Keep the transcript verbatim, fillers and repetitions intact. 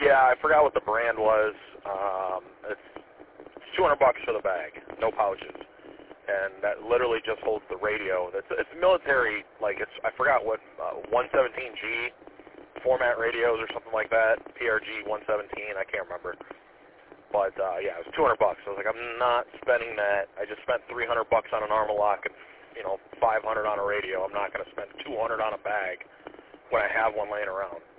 Yeah, I forgot what the brand was. Um, it's two hundred bucks for the bag, no pouches, and that literally just holds the radio. It's it's military, like it's I forgot what uh, one seventeen G format radios or something like that. P R G one seventeen, I can't remember. But uh, yeah, it was two hundred bucks. I was like, I'm not spending that. I just spent three hundred bucks on an Armalock and you know five hundred on a radio. I'm not going to spend two hundred on a bag when I have one laying around.